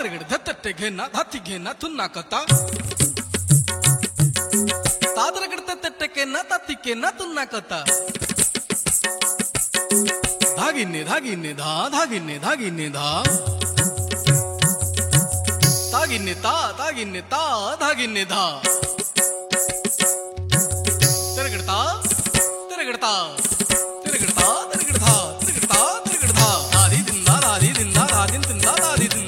ತಿರುಗಿಡ ದತ್ತಟ್ಟೆ ಘೇನ ಧಾತಿ ಘೇನ ತುನ್ನ ಕತ್ತ ತಾದರಗಿಡ ದತ್ತಟ್ಟೆ ಕೇನ ತಾತಿ ಕೇನ ತುನ್ನ ಕತ್ತ ಧಾಗಿನ್ನೆ ಧಾಗಿನ್ನೆ ಧಾ ಧಾಗಿನ್ನೆ ಧಾಗಿನ್ನೆ ಧಾ ತಾಗಿನ್ನೆ ತಾ ತಾಗಿನ್ನೆ ತಾ ಧಾಗಿನ್ನೆ ಧಾ ತಿರುಗಿಡ್ತಾ ತಿರುಗಿಡ್ತಾ ತಿರುಗಿಡ್ತಾ ತಿರುಗಿಡ್ತಾ ತಿರುಗಿಡ್ತಾ ತಿರುಗಿಡ್ತಾ ದಾದಿದಿಂದ ದಾದಿದಿಂದ ದಾದಿಂದಿಂದ ದಾದಿದಿಂದ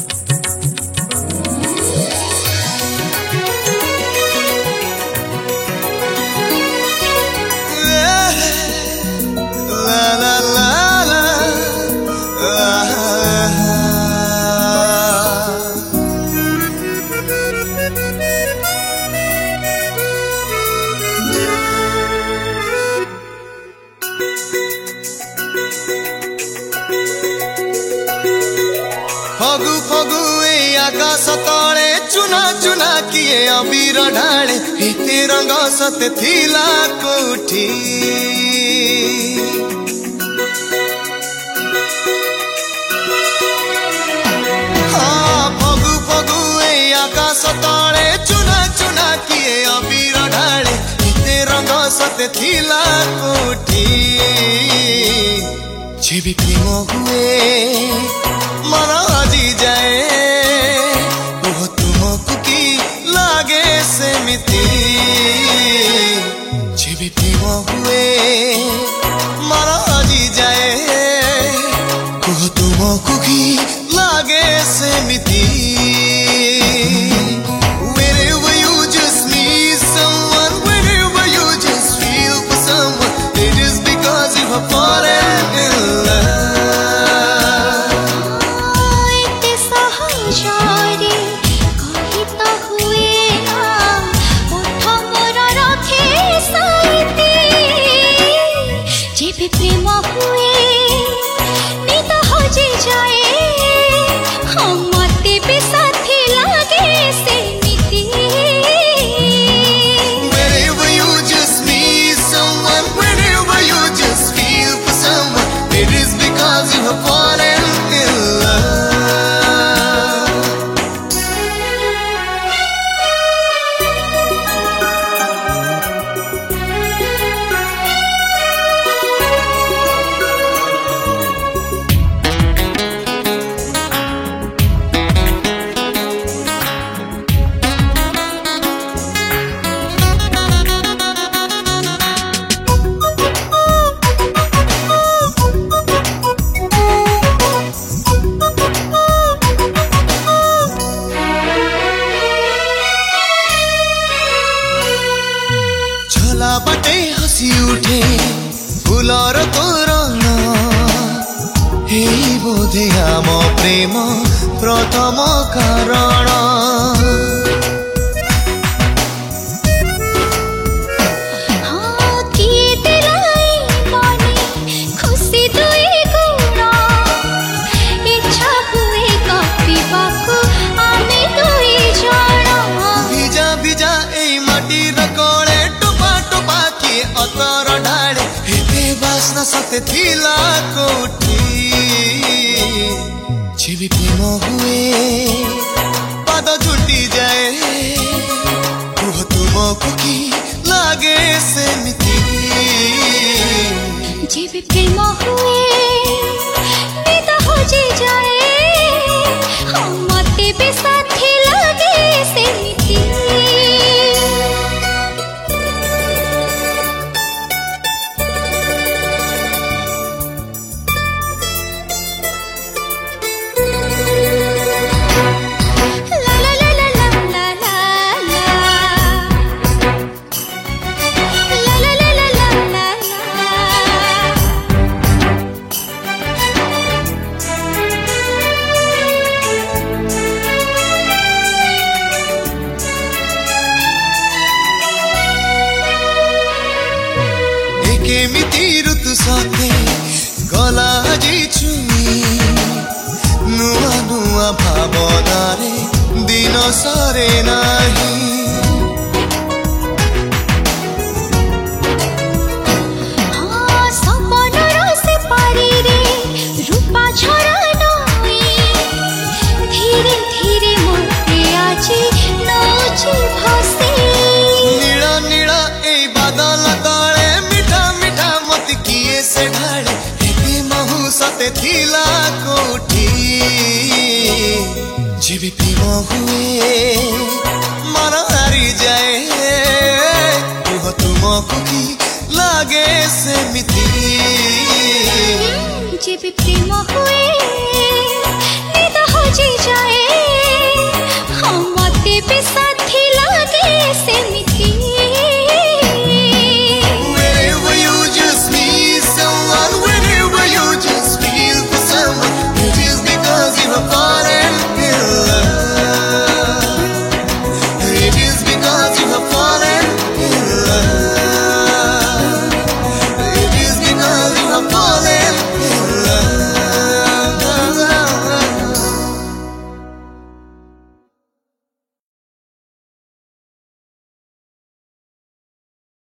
फगु फगु ए आकाश तले चुना चुना किए अबीर ढाले एते रंग सते थिला कोठी हाँ फगु फगु ए आकाश तले चुना चुना किए अबीर ढाले एते रंग सते थिला कोठी जेबी प्रेम हुए मन हजी जाए वो तुमको की लागे सेमिति जेबी प्रेम हुए मन हजी जाए वो तुमको की लागे सेमिति Wherever you just need someone, wherever you just feel for someone, it is because you have fallen in love. प्रेम हुए नित हजी जाए हम मते भी साथी लागे सेमिति Wherever you just need someone, wherever you just feel for someone, it is because you have fallen in love. बाटे हसी उठे फुलर तोरण हे बोधे आम प्रेम प्रथम कारण भिजा भिजा ए माटी रकोड़े अतर ढाले हेते बासना सते थिला कोठी जेबी प्रेम हुए पाद झुटी जाए वो तुमको की लागे सेमिति जेबी प्रेम हुए नित हजी जाए हम मते भी साथी लागे सेमिति केमिति ऋतु साथे गला जी छुई नुआ नुआ भावनारे दिन सरे नाही सपन से पारी रे रूपा झरा नई धीरे सते थिला कोठी जेबे प्रेम हुए मन हारी जाए तुह तुमको की लागे सेमिति जेबे प्रेम हुए